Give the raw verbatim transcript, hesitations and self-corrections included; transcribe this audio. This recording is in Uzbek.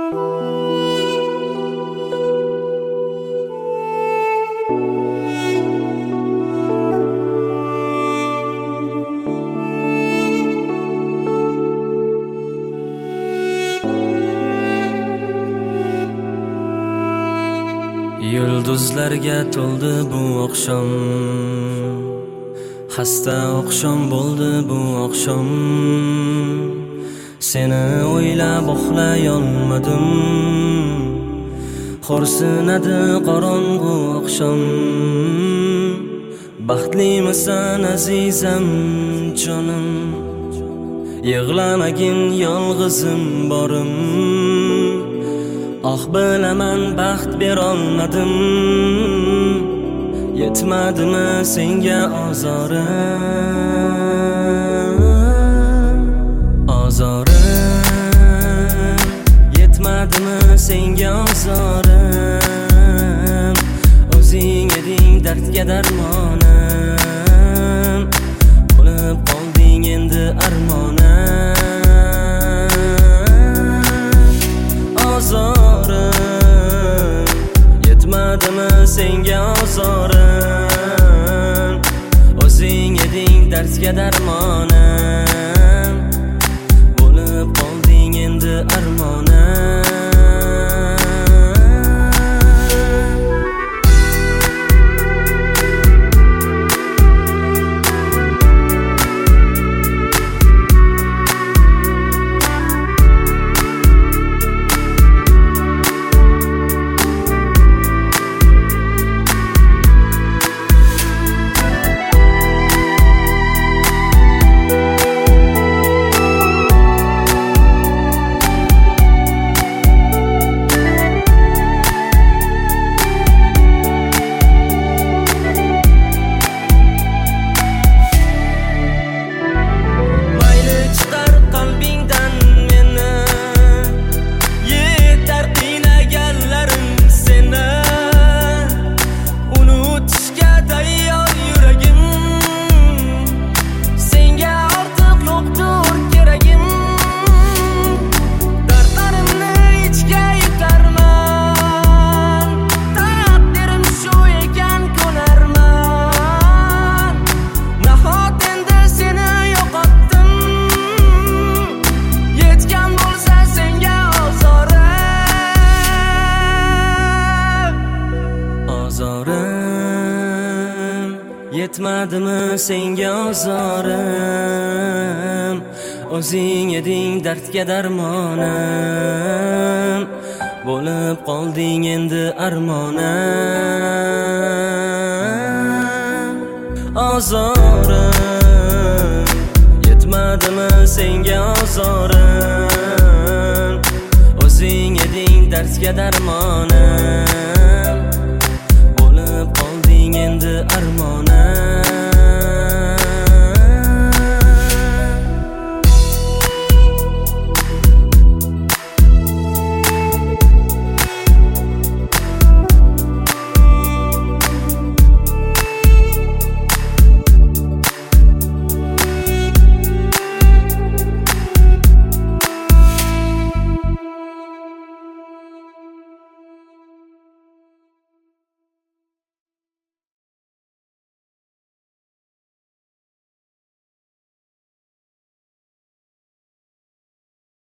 Yulduzlarga to'ldi bu oqshom, xasta oqshom bo'ldi bu oqshom. Seni o'ylab uxlay olmadim, xo'rsinadi qorong'u oqshom. Baxtlimisan azizam jonim, yig'lamagin yolg'izim borim. Ah bilaman baxt berolmadim, yetmadimi senga ozorim, ozorim. Yetmadimi senga ozorim, o'zing eding dardga darmonim, bo'lib qolding endi armonim. Ozorim, yetmadimi senga ozorim, o'zing eding dardga darmonim, bo'lib qolding endi armonim. Yetmadimi senga ozorim, o'zing eding dardga darmonim, bo'lib qolding endi armonim. Ozorim, yetmadimi senga ozorim, o'zing eding dardga darmonim,